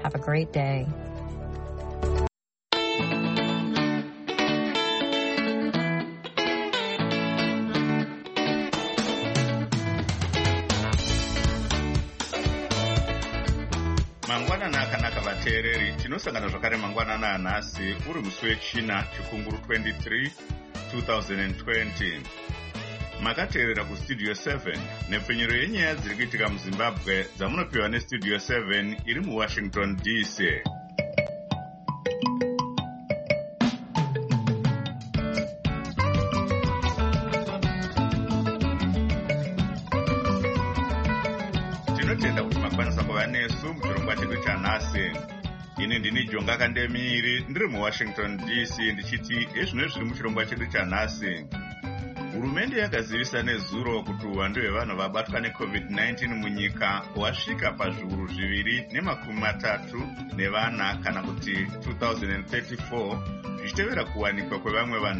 Have a great day. Mangwanana akanaka vateereri, tinosangana zvakare mangwanana anhasi uri musi wechina chikunguru 23 2020. Makateerera kustudio 7 nepfenyero yenyaya dziri kuitika muZimbabwe dzamunopiwa nestudio 7 iri muWashington DC. Tinotenda kuti makwanisa kuva nesu muchirongwa chedu chanhasi. Ini ndini Jonga Kandemiri ndiri muWashington DC ndichiti ezvino zviri muchirongwa chedu chanhasi. Hurumende yakazivisa nezuro kuti uwandu hwevanhu vabatwa neCovid-19 munyika wasvika pazviuru 234 kana kuti 2034, zvichitevera kuwanikwa kwevamwe vanhu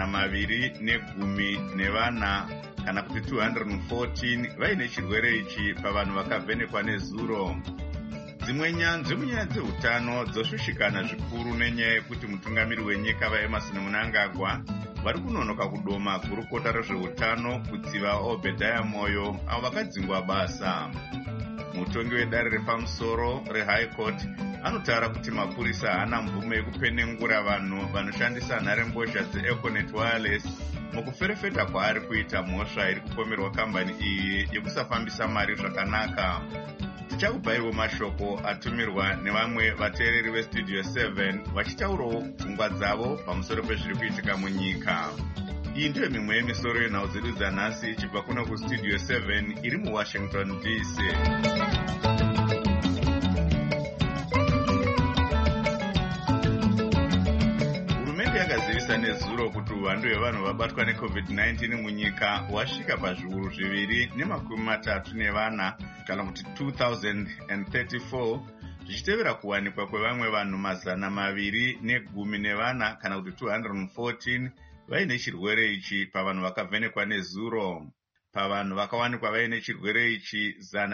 210 kana kuti 214 vaine chirwere ichi pavanhu vakavhenekwa nezuro. Dzimwe nyanzvi munyaya dzehutano dzoshushikana zvikuru nenyaya yekuti mutungamiri wenyika vaEmmerson Mnangagwa vari kunonoka kudoma gurukota rezveutano kutsiva Obadiah Moyo avo vakadzingwa basa. Mutongi wedare repamusoro reHigh Court anotaura kuti mapurisa haana mvumo yekupenengura vanhu vanoshandisa nharembozha dzeEconet Wireless mukuferefeta kwaari kuita mhosva iri kupomerwa kambani iyi yekusafambisa mari zvakanaka. Tichakubaiwo mashoko atumirwa nevamwe vateereri vestudio 7 vachitaurawo pfungwa dzavo pamusoro pezviri kuitika munyika. Iyi ndiyo mimwe yemisoro yenhau dzedu dzanhasi ichibva kuno kustudio 7 iri muWashington DC. Hurumende yakazivisa nezuro kuti uwandu hwevanhu vabatwa neCovid-19 munyika wasvika pazviuru 234 kana kuti 2034, zvichitevera kuwanikwa kwevamwe vanhu 210 kana kuti 214 vaine chirwere ichi pavanhu vakavhenekwa nezuro. Pavanhu vakawanikwa vaine chirwere ichi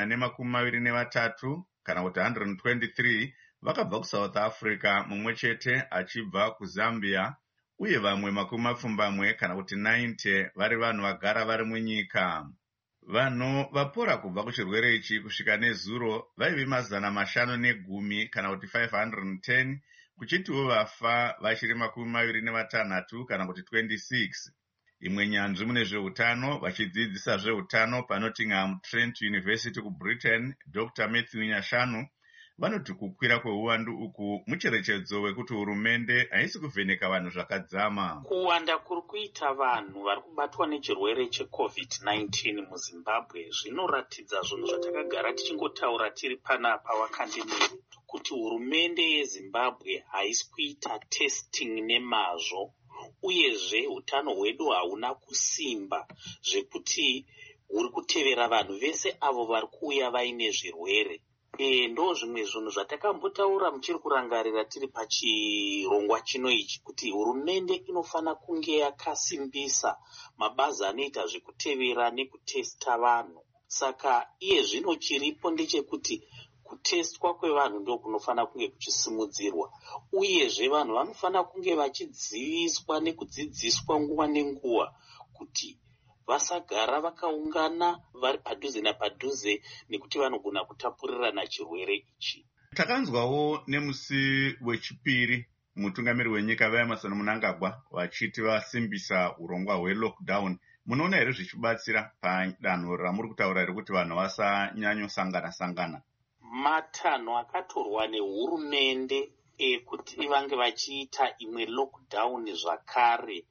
123 kana kuti 123 vakabva kuSouth Africa, mumwe chete achibva kuZambia, uye vamwe 20 kana kuti 90 vari vanhu vagara vari munyika. Vanhu vapora kubva kuchirwere ichi kusvika nezuro vaive 510 kana kuti 510, kuchitiwo vafa vachiri 26 kana kuti 26. Imwe nyanzvi mune zveutano vachidzidzisa zveutano paNottingham Trent University kuBritain, Dr. Matthew Nyashanu, vanoti kukwira kweuwandu uku mucherechedzo wekuti hurumende haisi kuvheneka vanhu zvakadzama. Kuwanda kuri kuita vanhu vari kubatwa nechirwere cheCovid-19 muZimbabwe zvinoratidza zvinhu zvatakagara tichingotaura tiri panapa Wakandemiri, kuti hurumende yeZimbabwe haisi kuita testing nemazvo, uyezve utano hwedu hauna kusimba zvekuti huri kutevera vanhu vese avo vari kuuya vaine zvirwere. Ndo zvimwe zvinhu zvatakambotaura muchiri kurangarira tiri pachirongwa chino ichi, kuti hurumende inofana kunge yakasimbisa mabazi anoita zvekutevera nekutesta vanhu. Saka iye zvino chiripo ndechekuti kutestwa kwevanhu ndo kunofana kunge kuchisimudzirwa, uyezve vanhu vanofana kunge vachidziviswa nekudzidziswa nguva nenguva kuti vasagara vakaungana vari padhuze napadhuze nekuti vanogona kutapurirana chirwere ichi. Takanzwawo nemusi wechipiri mutungamiri wenyika vaEmmerson Mnangagwa vachiti vasimbisa urongwa hwelockdown. Munoona here zvichibatsira padanho ramuri kutaura rekuti vanhu vasanyanyosangana-sangana? Matanho akatorwa nehurumende kuti vange vachiita imwe lockdown zvakare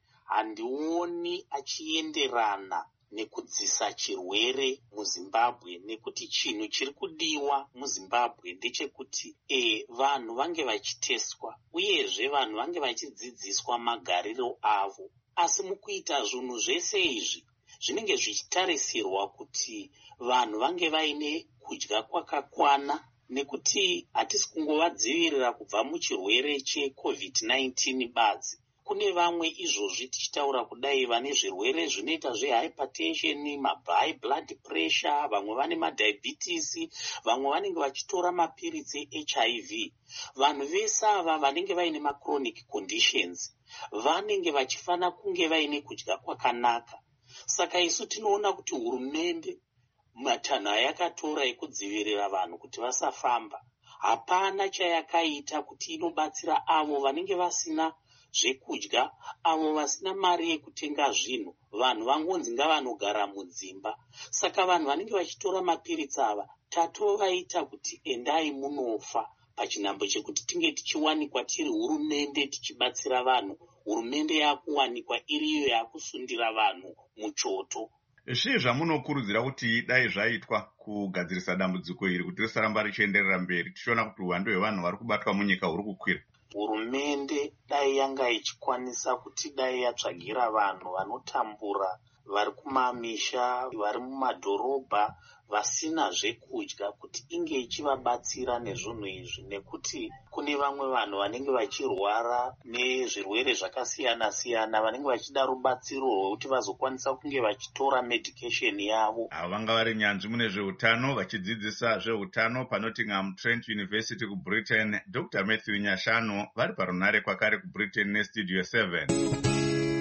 handioni achienderana nekudzisa chirwere muZimbabwe, nekuti chinhu chiri kudiwa muZimbabwe ndechekuti vanhu vange vachiteswa, uyezve vanhu vange vachidzidziswa magariro avo. Asi mukuita zvinhu zvese izvi zvinenge zvichitarisirwa kuti vanhu vange vaine kudya kwakakwana, nekuti hatisi kungovadzivirira kubva muchirwere cheCovid-19 badzi, Kune vamwe izvozvi tichitaura kudai vane zvirwere zvinoita zvehypertension, mahigh blood pressure, vamwe vane madiabetes, vamwe vanenge vachitora mapiritsi eHIV. Vanhu vese ava vanenge vaine machronic conditions vanenge vachifana kunge vaine kudya kwakanaka. Saka isu tinoona kuti hurumende matanho ayakatora ekudzivirira vanhu kuti vasafamba, hapana chayakaita kuti inobatsira avo vanenge vasina zvekudya, avo vasina mari yekutenga zvinhu. Vanhu vangonzi ngavanogara mudzimba. Saka vanhu vanenge vachitora mapiritsi ava tatovaita kuti endai munofa, pachinhambo chekuti tinge tichiwanikwa tiri hurumende tichibatsira vanhu. Hurumende yakuwanikwa iriyo yakusundira vanhu muchoto. Zvii zvamunokurudzira kuti dai zvaitwa kugadzirisa dambudziko iri kuti risaramba richienderera mberi, tichiona kuti uwandu hwevanhu vari kubatwa munyika huri kukwira? Hurumende dai yanga ichikwanisa kuti dai yatsvagira vanhu vanotambura vari kumamisha, vari mumadhorobha, vasina zvekudya, kuti inge ichivabatsira nezvinhu izvi, nekuti kune vamwe vanhu vanenge vachirwara nezvirwere zvakasiyana siyana vanenge vachida rubatsiro rwekuti vazokwanisa kunge vachitora medication yavo. Ava vanga vari nyanzvi mune zveutano vachidzidzisa zveutano paNottingham Trent University kuBritain, Dr. Matthew Nyashano vari parunhare kwakare kuBritain neStudio 7.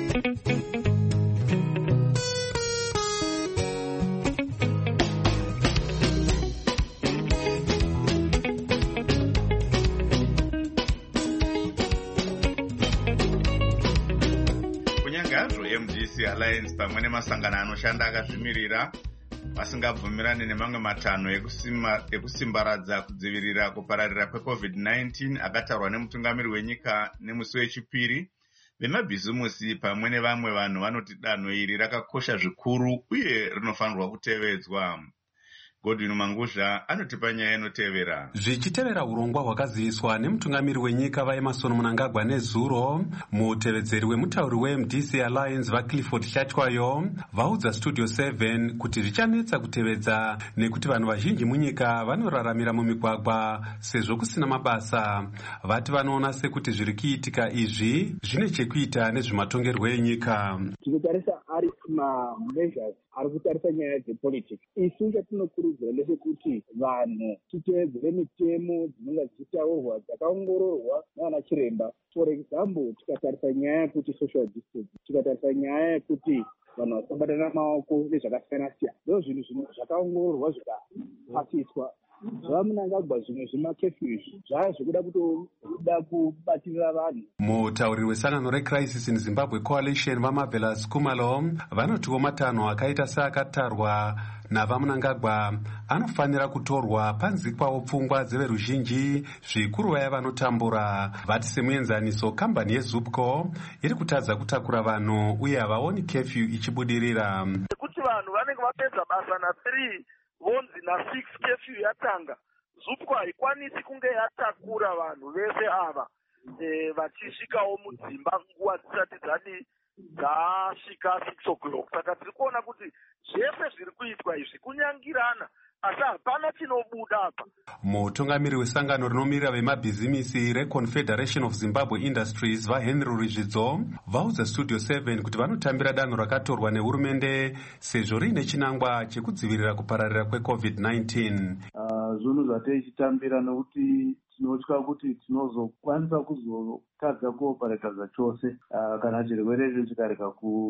MDC Alliance pamwe nemasangano anoshanda akazvimirira vasingabvumirani nemamwe matanho ekusimbaradza kudzivirira kupararira kweCovid-19 akatarwa nemutungamiri wenyika nemusi wechipiri. Vemabhizimusi pamwe nevamwe vanhu vanoti danho iri rakakosha zvikuru uye rinofanirwa kutevedzwa. Godwin Manguzha anotipa nyaya inotevera. Zvichitevera urongwa hwakaziviswa nemutungamiri wenyika vaEmmerson Mnangagwa nezuro, mutevedzeri wemutauri weMDC Alliance vaClifford Hlatwayo vaudza Studio 7 kuti zvichanetsa kutevedza nekuti vanhu vazhinji munyika vanoraramira mumigwagwa sezvo kusina mabasa. Vati vanoona sekuti zviri kuitika izvi zvine chekuita nezvematongerwo enyika. Tinotarisa ari measures ari kutarisa nyaya dzepolitics. Isu chatinokurudzira ndechekuti vanhu titeedzere mitemo dzinenge dzichitaurwa dzakaongororwa nana chiremba. For example, tikatarisa nyaya yekuti social distance, tikatarisa nyaya yekuti vanhu vasabatana maoko nezvakasiyana siyana, ndizvo zvinhu zvakaongororwa zvikapasiswa. Zvamunangagwa zvimwe zvimakefyu zvaya zvekuda kutoda kubatirira vanhu. Mutauriri wesangano reCrisis in Zimbabwe Coalition vaMarvelous Kumalo vanotiwo matanho akaita seakatarwa navaMnangagwa anofanira kutorwa panzikwawo pfungwa dzeveruzhinji, zvikuru vaya vanotambura. Vati semuenzaniso kambani yeZupco iri kutadza kutakura vanhu uye havaoni kefyu ichibudirira. Kuti vanhu vanenge vapedza basa na3 vonzi na6 kefyu yatanga, Zupco haikwanisi kunge yatakura vanhu vese ava vachisvikawo mudzimba nguva dzisati dzasvika 6 o'clock. Saka tiri kuona kuti zvese zviri kuitwa izvi kunyangirana, asi hapana chinobuda apa. Mutungamiri wesangano rinomirira vemabhizimisi reConfederation of Zimbabwe Industries vaHenry Rizvidzo vaudza Studio 7 kuti vanotambira danho rakatorwa nehurumende sezvo riine chinangwa chekudzivirira kupararira kweCovid-19. Zvinhu zvateichitambira nekuti tinotya kuti tinozokwanisa kuzotadza kuopareta zvachose kana chirwere icho chikareka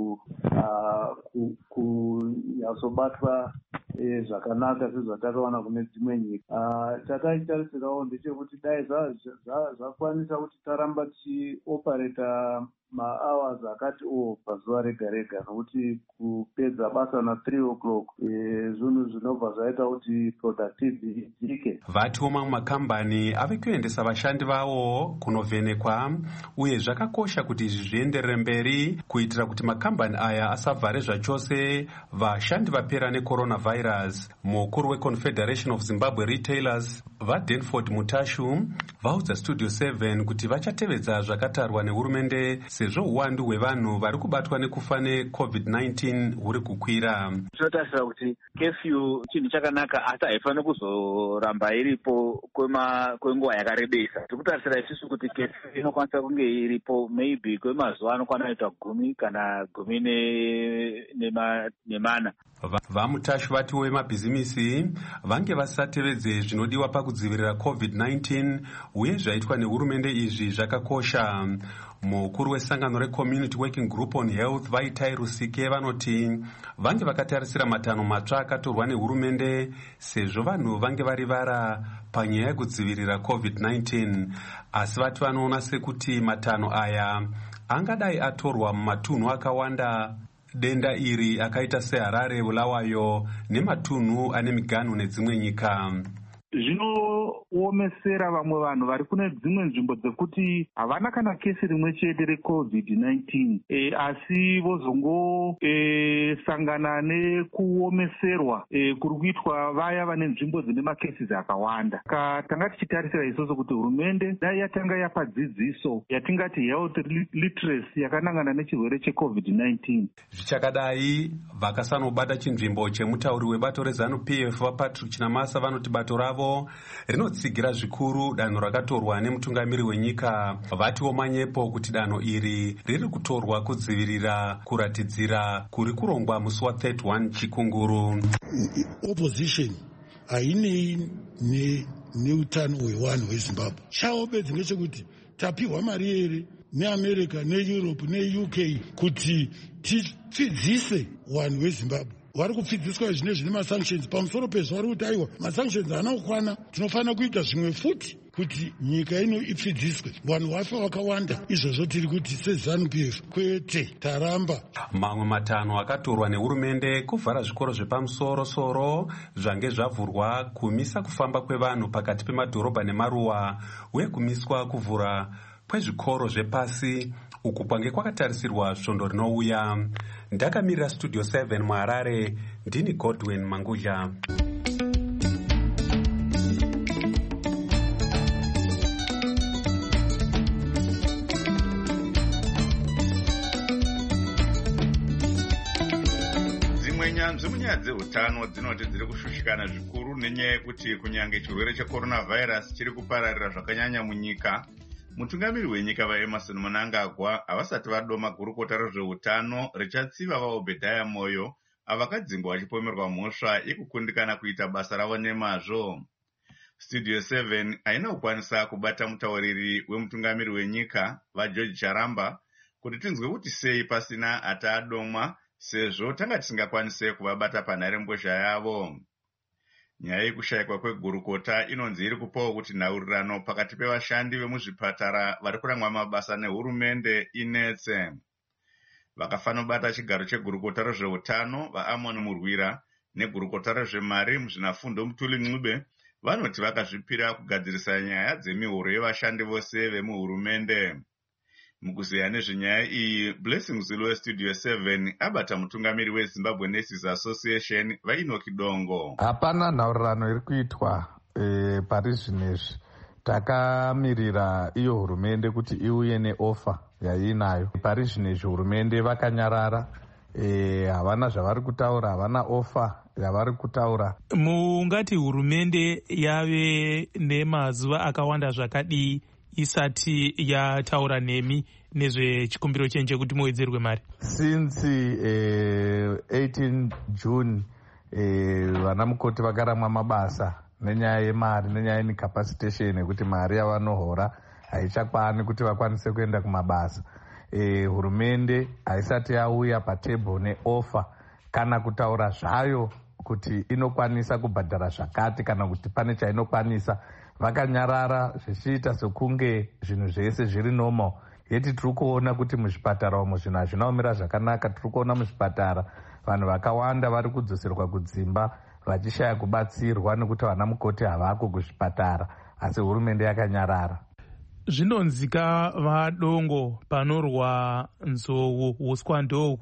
kunyasobatwa zvakanaka sezvatakaona kune dzimwe nyika. Takaitarisirawo ndechekuti dai zvakwanisa kuti taramba tichiopareta ma-hours akati pazuva rega rega, nokuti kupedza basa na3 o'clock zvinhu zvinobva zvaita kuti productivity idzike. Vatiwo mamwe makambani ave kuendesa vashandi vavo kunovhenekwa, uye zvakakosha kuti izvi zvienderere mberi kuitira kuti makambani aya asavhare zvachose vashandi vapera necoronavirus. Mukuru weConfederation of Zimbabwe Retailers vaDanford Mutashu vaudza Studio 7 kuti vachatevedza zvakatarwa nehurumende sezvo uwandu hwevanhu vari kubatwa nekufa neCovid-19 huri kukwira. Tinotarisira kuti kefyu chinhu chakanaka, asi haifaniri kuzoramba iripo kwenguva yakarebesa. Tiri kutarisira isusu kuti kefyu inokwanisa kunge iripo maybe kwemazuva anokwana kuita 10 kana 14. Vamutashi vati vemabhizimisi vange vasatevedze zvinodiwa pakudzivirira COVID-19 uye zvaitwa nehurumende izvi zvakakosha. Mukuru wesangano reCommunity Working Group on Health Vaitai Rusike vanoti vange vakatarisira matanho matsva akatorwa nehurumende sezvo vanhu vange varivara panyaya yekudzivirira COVID-19, asi vati vanoona sekuti matanho aya angadai atorwa mumatunhu akawanda denda iri akaita seHarare, Bulawayo nematunhu ane miganhu nedzimwe nyika. Zvinoomesera vamwe vanhu vari kune dzimwe nzvimbo dzekuti havana kana kesi rimwe chete reCovid-19 asi vozongosangana nekuomeserwa kuri kuitwa vaya vane nzvimbo dzine makesi akawanda. Tanga tichitarisira isoso kuti hurumende dai yatanga yapa dzidziso yatingati health literacy yakanangana nechirwere cheCovid-19. Zvichakadai vakasanobata chinzvimbo chemutauri webato reZANU-PF vaPatrick Chinamasa vanoti bato ravo rinotsigira zvikuru danho rakatorwa nemutungamiri wenyika. Vatiwo manyepo kuti danho iri riri kutorwa kudzivirira kuratidzira kuri kurongwa musi wa31 Chikunguru. Opposition hainei neutano hwevanhu veZimbabwe. Chavo bedzi ngechekuti tapihwa mari here neAmerica neEurope neUK kuti tipfidzise vanhu veZimbabwe. Vari kupfidziswa zvine masanctions pamusoro pezvo vari kuti aiwa masanctions haana kukwana, tinofanira kuita zvimwe futi kuti nyika ino ipfidziswe. Vanhu vafa vakawanda, izvozvo tiri kuti seZANU-PF kwete taramba. Mamwe matanho akatorwa nehurumende kuvhara zvikoro zvepamusoro-soro zvange zvavhurwa, kumisa kufamba kwevanhu pakati pemadhorobha nemaruwa uye kumiswa kuvhura kwezvikoro zvepasi uku kwange kwakatarisirwa svondo rinouya. Ndakamirira Studio 7 muHarare, ndini Godwin Mangudya. Dzimwe nyanzvi munyaya dzeutano dzinoti dziri kushushikana zvikuru nenyaya yekuti kunyange chirwere cheCoronavirus chiri kupararira zvakanyanya munyika, mutungamiri wenyika vaEmmerson Mnangagwa havasati vadoma gurukota rezveutano richatsiva vaObhedhaya Moyo avakadzingwa vachipomerwa mhosva yekukundikana kuita basa ravo nemazvo. Studio 7 haina kukwanisa kubata mutauriri wemutungamiri wenyika vaGeorge Charamba kuti tinzwe kuti sei pasina atadomwa sezvo tanga tisingakwanise kuvabata panharembozha yavo. Nyaya yekushayikwa kwegurukota inonzi iri kupawo kuti nhaurirano pakati pevashandi vemuzvipatara vari kurangwa mabasa nehurumende inetse. Vakafanobata chigaro chegurukota rezveutano vaAmon Murwira negurukota rezvemari Muzvinafundo Mutuli Ncube vanoti vakazvipira kugadzirisa nyaya dzemihoro yevashandi vose vemuhurumende. Mukuzeya nezvenyaya iyi, Blessing Zulu weStudio 7 abata mutungamiri weZimbabwe Nurses Association vaEnoch Dongo. Hapana nhaurirano iri kuitwa pari zvinezvi. Takamirira iyo hurumende kuti iuye neofa yainayo. Pari zvinezvi hurumende vakanyarara, havana zvavari kutaura, havana ofa yavari kutaura. Mungati hurumende yave nemazuva akawanda zvakadii isati yataura nemi nezvechikumbiro chenje kuti muwedzerwe mari? Since 18 June vana mukoti vakaramwa mabasa nenyaya yemari, nenyaya yecapacitation yekuti mari yavanohora haichakwani kuti vakwanise kuenda kumabasa. Hurumende haisati yauya patebho neofa kana kutaura zvayo kuti inokwanisa kubhadhara zvakati kana kuti pane chainokwanisa. Vakanyarara zvichiita sekunge zvinhu zvese zviri normal. Yeti tiri kuona kuti muzvipatara umo zvinhu hazvina kumira zvakanaka. Tiri kuona muzvipatara vanhu vakawanda vari kudzoserwa kudzimba vachishaya kubatsirwa nekuti vana mukoti havako kuzvipatara, asi hurumende yakanyarara. Zvinonzika vadongo panorwa nzou, uswa ndo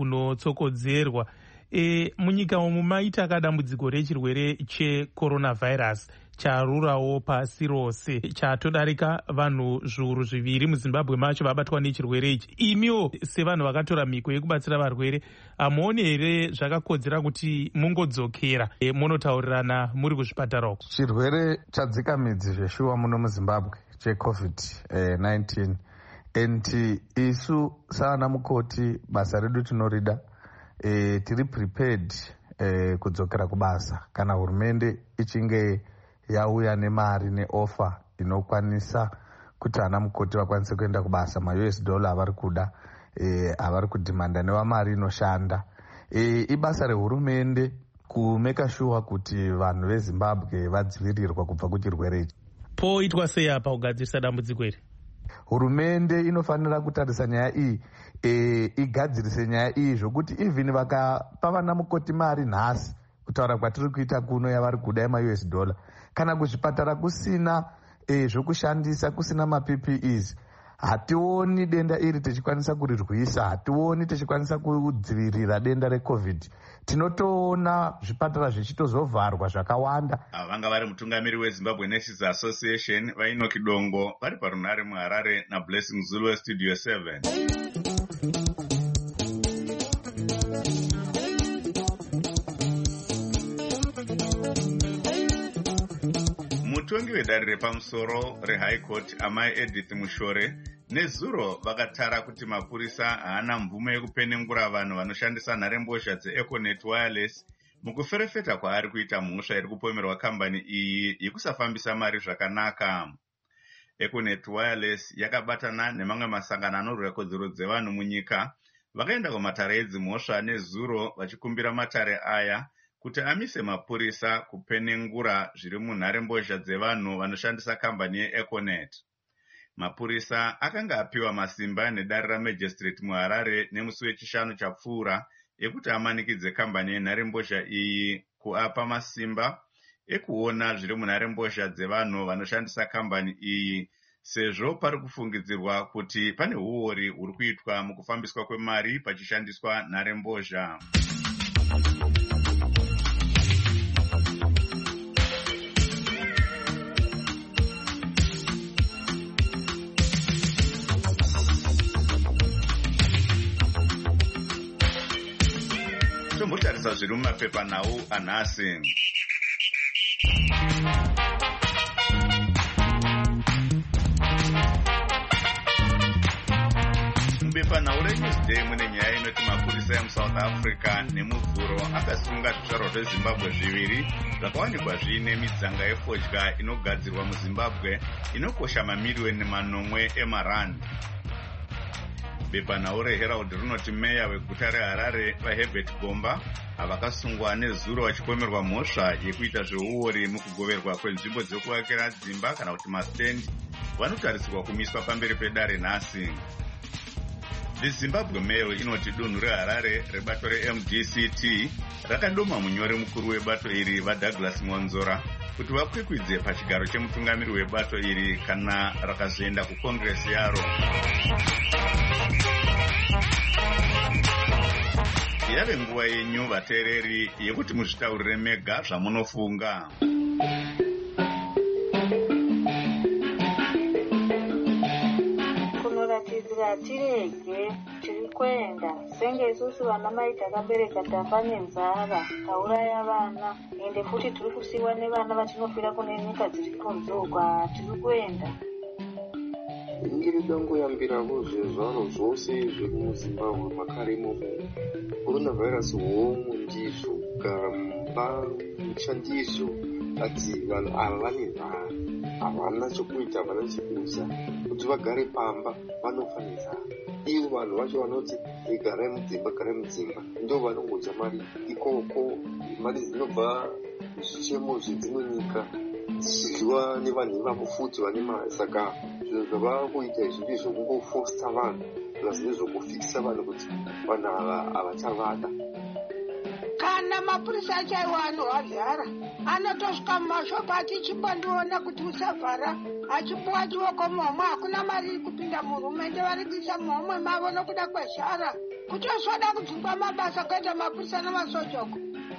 kunotsokodzerwa. Munyika umu maita kadambudziko rechirwere cheCoronavirus. charurawo pasi rose, chatodarika vanhu zviuru 2 muzimbabwe macho vabatwa nechirwere ichi. Imiwo sevanhu vakatora mhiko yekubatsira varwere, hamuoni here zvakakodzera kuti mungodzokera munotaurirana muri kuzvipatara uko? Chirwere chadzika midzi zveshuwa muno muzimbabwe cheCovid-19, and isu saana mukoti basa redu tinorida, tiri prepared kudzokera kubasa kana hurumende ichinge yauya nemari neofa inokwanisa kuti ana mukoti vakwanise kuenda kubasa. US $, avari kuda, avari kudhimanda nevamari inoshanda. Ibasa rehurumende kumeka sure kuti vanhu vezimbabwe vadzivirirwa kubva kuchirwere ichi. Poitwa sei apa kugadzirisa dambudziko iri? Hurumende inofanira kutarisa nyaya iyi, igadzirise nyaya iyi zvokuti even vakapa vana mukoti mari nhasi kutaura kwatiri kuita kuno yavari kuda US $, kana kuzvipatara kusina zvokushandisa, kusina maPPEs, hationi denda iri tichikwanisa kurirwisa, hationi tichikwanisa kudzivirira denda reCovid. Tinotoona zvipatara zvichitozovharwa zvakawanda. Vanga vari mutungamiri weZimbabwe Nurses Association vainoki Dongo vari parunare muHarare naBlessing Zulu weStudio 7. Mutongi wedare repamusoro reHigh Court Amai Edith Mushore nezuro vakatara kuti mapurisa haana mvumo yekupenengura vanhu vanoshandisa nharembozha dzeEconet Wireless mukuferefeta kwaari kuita mhosva iri kupomerwa kambani iyi yekusafambisa mari zvakanaka. Econet Wireless yakabatana nemamwe masangano anorwira kodzero dzevanhu munyika vakaenda kumatare edzimhosva nezuro vachikumbira matare aya kuti amise mapurisa kupenengura zviri munharembozha dzevanhu vanoshandisa kambani yeEconet. Mapurisa akanga apiwa masimba nedare raMagistrate muHarare nemusi wechishanu chapfuura ekuti amanikidze kambani yenharembozha iyi kuapa masimba ekuona zviri munharembozha dzevanhu vanoshandisa kambani iyi, sezvo pari kufungidzirwa kuti pane uori huri kuitwa mukufambiswa kwemari pachishandiswa nharembozha. Tombotarisa zviri mumapepanhau anhasi. Mubepanhau reNewsday mune nyaya inoti mapurisa emuSouth Africa nemuvhuro akasunga zvizvarwa zveZimbabwe 2 zvakawanikwa zviine midzanga yefodya inogadzirwa muZimbabwe inokosha mamiliyoni 8 emarandi. Bepanhau reHerald rinoti meya weguta reHarare vaHerbert Gomba havakasungwa nezuro vachipomerwa mhosva yekuita zveuori mukugoverwa kwenzvimbo dzekuvakira dzimba kana kuti mastendi vanotarisirwa kumiswa pamberi pedare nhasi. The Zimbabwe Mail inoti dunhu reHarare rebato reMDCT rakadoma munyori mukuru webato iri vaDouglas Monzora kuti vakwikwidze pachigaro chemutungamiri webato iri kana rakazoenda kukongresi yaro. Yave nguva yenyu vateereri yekuti muzvitaurire mega zvamunofunga. Kunoratidzira tirege tiri kuenda senge isusu vana mai takabereka tafa nenzara tauraya vana ende futi tiri kusiyiwa nevana vatinofira kune nyika dziri kunze uko tiri kuenda. Ingiri dangoyambiravo zvezvaro zvose zviri muZimbabwe makare imomo. Coronavirus homwe ndizvo, kugara mumba ndizvo, ati vanhu ava vane nzara, havana chokuita, havana chekuza, kuti vagare pamba vanofa nenzara. Ivo vanhu vacho vanoti garai mudzimba, ndo vanongodya mari ikoko. Mari dzinobva zvichemo zvedzimwe nyika zvidyiwa nevanhu ivavo futi vane mari. Saka zvinhu zvava kuita izvi ndezvokungofosta vanhu, zvazine zvokufikisa vanhu kuti vanhu ava havachavada. Kana mapurisa achaiwa anohavyara anotosvika mumashopu atichimbandiona kuti usavhara achipuwa chioko momwe, hakuna mari iri kupinda muhurumende, vari kuisa momwe mavo nokuda kwezhara, kutosvoda kudzingwa mabasa kuita mapurisa namasoja uko.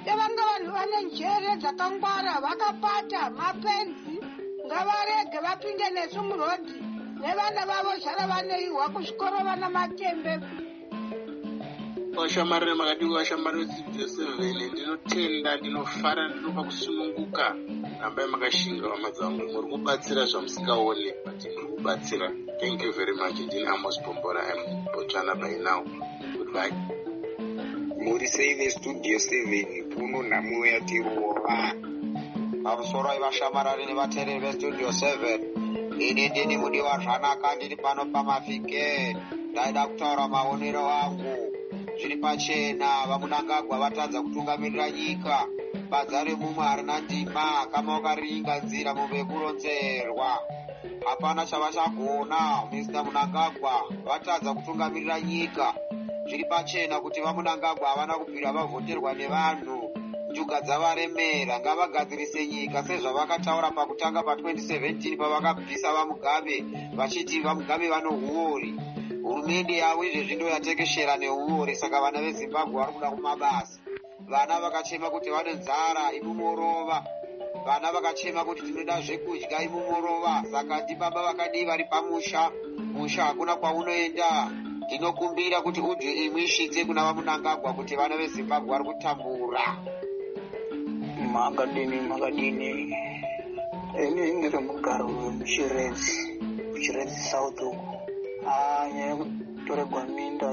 devanga vanhu vane njere dzakangwara vakapata mapenzi ngavarege vapinde nesu murodhi nevana vavo chara vanoihwa kuzvikoro vana matembe. Vashamarira makati vashamarira Studio 7 ndinotenda ndinofara ndinopa kusununguka rambai makashinga hama dzangu muri kubatsira zvamusikaone but muri kubatsira. Thank you very much. Ndini Amos Bombora. I'm Botswana by now. Goodbye. Muri sei Studio 7 puno namu yatiruwa pamusoro ivashamarari nevateereri vestudio 7 ini ndini mudiwa zvanaka ndiri pano pamafike ndaida kutaura maonero angu zviri pachena vamunangagwa vatadza kutungamirira nyika badza remumwe harina ndima kama ukaringa nzira mumwe kuronzerwa hapana chavachagona. Mr. Munangagwa vatadza kutungamirira nyika zviri pachena kuti vamunangagwa havana kubvira vavhoterwa nevanhu. Njuga dzavaremera ngavagadzirise nyika sezvavakataura pakutanga pa2017 pavakabvisa vamugabe vachiti vamugabe vano huori. Hurumende yavo izvezvi ndo yatekeshera nehuori saka vana veZimbabwe vari kuda kumabasa. Vana vakachema kuti vane nzara imumorova. Vana vakachema kuti tinoda zvekudya imumorova. Saka ndibaba vakadii vari pamusha. Musha hakuna kwaunoenda. Ndinokumbira kuti udye imwishidze kuna vamunangagwa kuti vana veZimbabwe vari kutambura. Makadini ini ndiri mugaro wemuchiredzi South uku. Nyaya yekutoregwa minda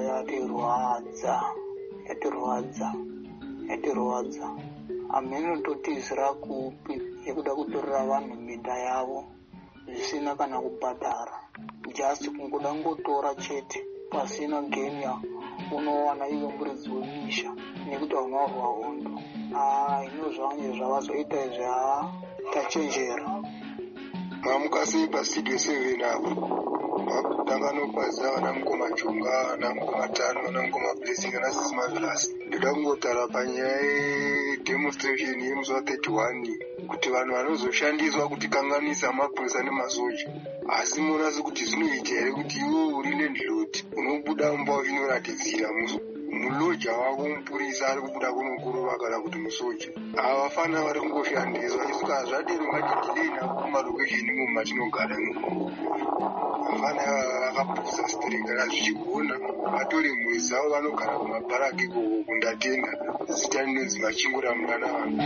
yatirwadza hamene totizira kupi yekuda kutorera vanhu minda yavo zvisina kana kubhadhara, just kungoda ngotora chete pasina genya unowana iwe muridzi wemisha nekuti unorwa hondo. Ino zvanje zvavazoita izvi tachenjera. Mamukasi paStudio 7 apo vakutanga nokwaza vana mukoma Chunga, vana mukoma Tano, vana mukoma Blessing na Sisi Mavilasi. Ndoda kungotara panyaya yedemonstration yemusi wa31 kuti vanhu vanozoshandiswa kuti kanganisa mapurisa nemasoja. Asi munasi kuti zvinoita here kuti iwe uri landlord unobuda mumba uchinoratidzira muloja wako mupurisa ari kubuda kunokurova kana kuti musoja. Havafana vari kungoshandiswa isuka zvadero ngatidilei navo kumarokesheni imo matinogara imo. Vafana vakapusa strike kana zvichigona vatori mhuri dzavo vanogara kumabharaki kundatenga zita rinonzi Machingura Murana vanhu.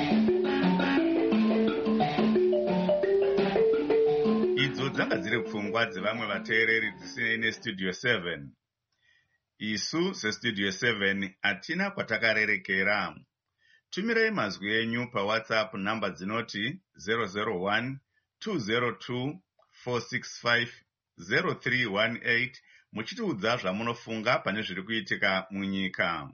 Idzo dzanga dziri pfungwa dzevamwe vateereri dzisinei neStudio 7. Isu seStudio 7 hatina kwatakarerekera. Tumirei mazwi enyu paWhatsApp namba dzinoti 001 202 465 0318 muchitiudza zvamunofunga pane zviri kuitika munyika.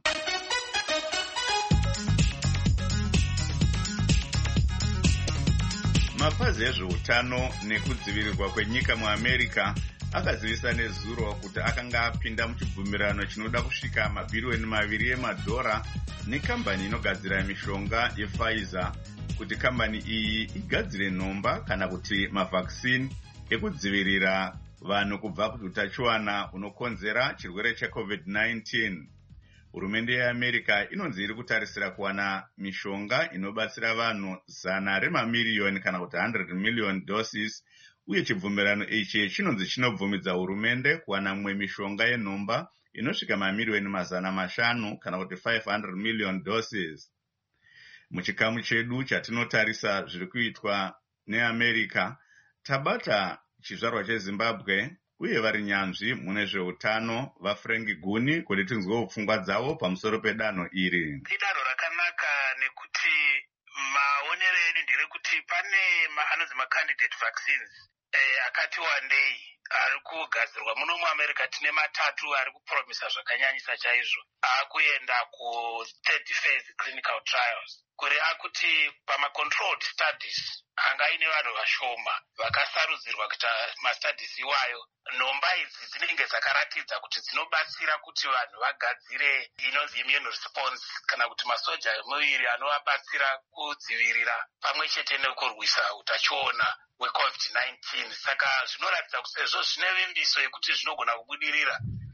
Mapazi ezveutano nekudzivirirwa kwenyika muAmerica akazivisa nezuro kuti akanga apinda muchibvumirano chinoda kusvika mabhirioni 2 emadhora nekambani inogadzira mishonga yePfizer kuti kambani iyi igadzire nhomba kana kuti mavhaksini ekudzivirira vanhu kubva kuutachiwana unokonzera chirwere cheCovid-19. Hurumende yeAmerica inonzi iri kutarisira kuwana mishonga inobatsira vanhu 100 mamiliyoni kana kuti 100 million doses, uye chibvumirano ichi chinonzi chinobvumidza hurumende kuwana mumwe mishonga yenhomba inosvika mamiliyoni 500 kana kuti 500 million doses. Muchikamu chedu chatinotarisa zviri kuitwa neAmerica, tabata chizvarwa cheZimbabwe uye vari nyanzvi mune zveutano vaFrank Guni kuti tinzwewo pfungwa dzavo pamusoro pedanho iri. Idanho rakanaka nekuti maonero edu nderekuti pane anonzi macandidate vaccines akati wandei ari kugadzirwa muno muAmerica. Tine 3 ari kupromisa zvakanyanyisa chaizvo akuenda ku3rd phase clinical trials, kureva kuti pamacontrolled studies anga ine vanhu vashoma vakasarudzirwa kuita mastudies iwayo. Nhomba idzi dzinenge dzakaratidza kuti dzinobatsira kuti vanhu vagadzire inonzi immune response kana kuti masoja emuviri anovabatsira kudzivirira pamwe chete nekurwisa utachiona hweCovid-19. Saka zvinoratidza kuti sezvo zvine vimbiso yekuti zvinogona kubudirira,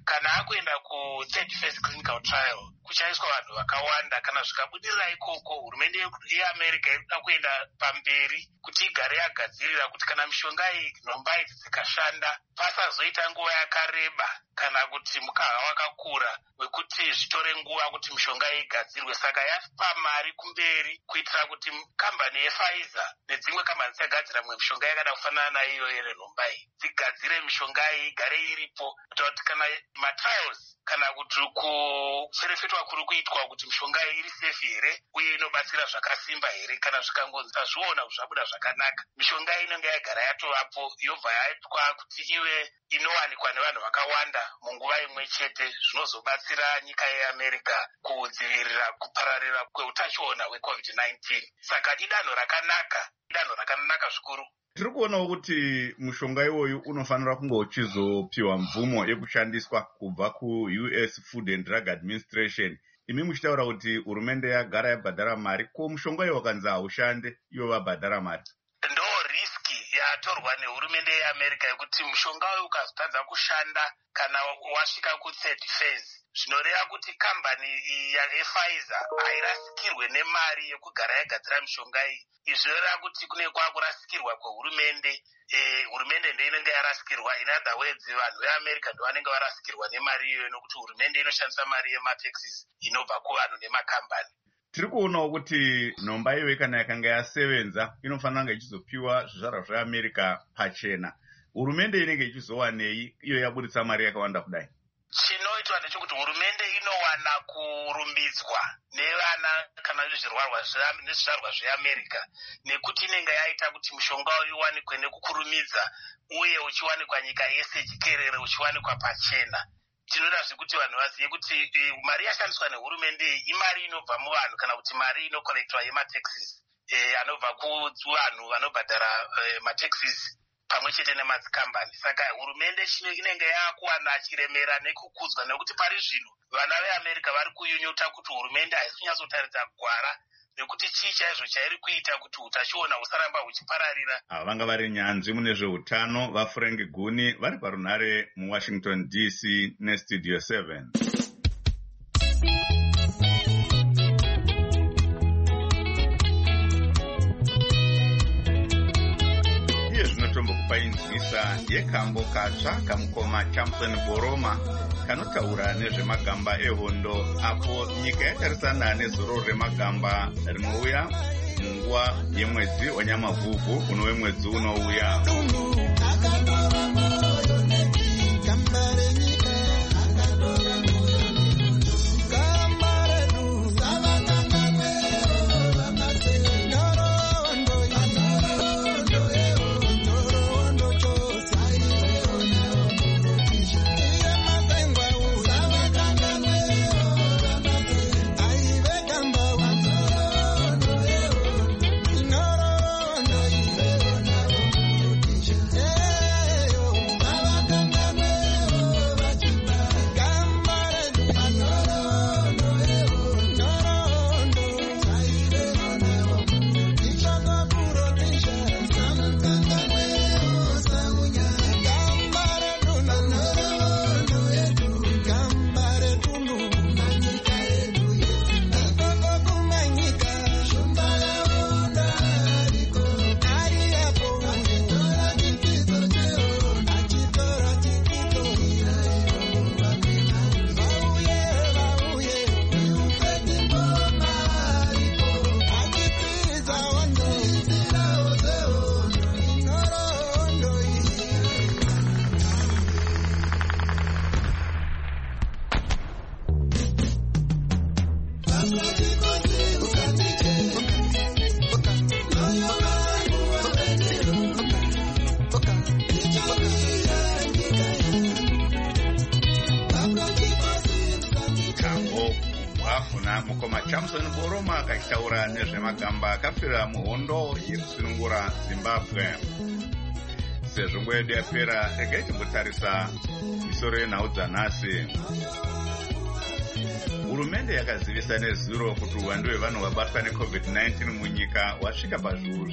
kana akuenda ku3rd phase clinical trial kuchaiswa vanhu vakawanda. Kana zvikabudirira ikoko, hurumende yeamerica irikuda kuenda pamberi kuti igare yagadzirira kuti kana mishonga iyi, nhomba idzi dzikashanda, pasazoita nguva yakareba kana kuti mukaha wakakura wekuti zvitore nguva kuti mishonga igadzirwe. Saka yapa mari kumberi kuitira kuti kambani yePfizer nedzimwe kambani dzagadzira mwe mishonga yakada kufanana naiyo ere nhomba iyi dzigadzire mishonga iyi igare iripo, kuitira kuti kana matrials kana kuti kuferefetwa kuri kuitwa kuti mishonga iyi iri safe here uye inobatsira zvakasimba here, kana zvikangonzi tazviona zvabuda zvakanaka, mishonga iyi inenge yagara yatovapo yobva yaitwa kuti ive inowanikwa nevanhu vakawanda munguva imwe chete, zvinozobatsira nyika yeAmerica kudzivirira kupararira kweutachiona hweCovid-19. Saka idanho rakanaka zvikuru. Tiri kuonawo kuti mushonga iwoyu unofanira kunge uchizopiwa mvumo yekushandiswa kubva ku-US Food and Drug Administration. Imi muchitaura kuti hurumende yagara yabhadhara mari, ko mushonga iwo wakanzi haushande iwo vabhadhara mari. Ndo riski yatorwa nehurumende yeAmerica yekuti mushonga uyu ukazotadza kushanda kana wasvika ku3rd phase, zvinoreva kuti kambani yePfizer hairasikirwe nemari yekugara yagadzira mishonga iyi. Izvi zvinoreva kuti kune kwakurasikirwa kwehurumende. Hurumende ndiyo inenge yarasikirwa. In other words, vanhu veAmerica ndo vanenge varasikirwa nemari iyoyo, nokuti hurumende inoshandisa mari yemataxes inobva kuvanhu nemakambani. Tiri kuonawo kuti nhomba iyoyi kana yakanga yasevenza inofanira kunge ichizopiwa zvizvarwa zveAmerica pachena. Hurumende inenge ichizowanei iyo yabuditsa mari yakawanda kudai? Chinoitwa ndechekuti hurumende inowana kurumbidzwa nevana kana nezvizvarwa zveAmerica, nekuti inenge yaita kuti mushonga uyu uwanikwe nekukurumidza uye uchiwanikwa nyika yese jikerere, uchiwanikwa pachena. Tinoda zvekuti vanhu vazive kuti mari yashandiswa nehurumende imari inobva muvanhu kana kuti mari inokolektwa yemataxes anobva kuvanhu vanobhadhara mataxes pamwe chete nemadzikambani. Saka hurumende inenge yakuwana chiremera nekukudzwa, nekuti pari zvino vana veAmerica vari kunyunyuta kuti hurumende haisi kunyatsotaridza gwara nekuti chii chaizvo chairi kuita kuti utachiona husaramba huchipararira. Ava vanga vari nyanzvi mune zveutano vaFrank Guni vari parunhare muWashington DC neStudio 7. Kupainzisa yekambo katsva kamukoma Chamson Boroma kanotaura nezvemagamba ehondo, apo nyika yatarisana nezoro remagamba rinouya munguva yemwedzi wanyamavhuvhu unove mwedzi unouya. Mukoma Chamson Boroma akataura nezvemagamba akapfira muhondo yekusunungura Zimbabwe. Sezvo nguva yedu yapera, regai timbotarisa misoro yenhau dzanhasi. Hurumende yakazivisa nezuro kuti uwandu hwevanhu vabatwa neCovid-19 munyika wasvika pazviuru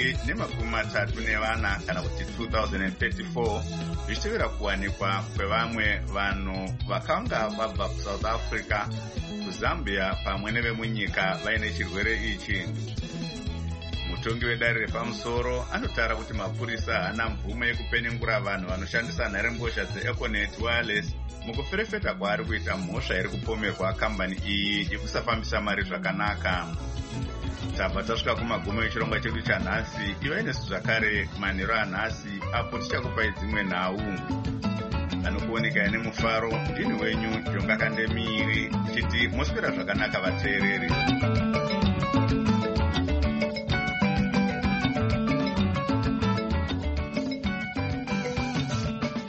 234 kana kuti 2034, zvichitevera kuwanikwa kwevamwe vanhu vakanga vabva kuSouth Africa, kuZambia pamwe nevemunyika vaine chirwere ichi. Mutongi wedare repamusoro anotara kuti mapurisa haana mvumo yekupenengura vanhu vanoshandisa nharembozha dzeEconet Wireless mukuferefeta kwaari kuita mhosva iri kupomerwa kambani iyi yekusafambisa mari zvakanaka. Tabva tasvika kumagumo echirongwa chedu chanhasi. Ivai nesu zvakare manheru anhasi apo tichakupai dzimwe nhau. Anokuoneka nemufaro ndini wenyu Jonga Kandemiri, chiti moswera zvakanaka vateereri.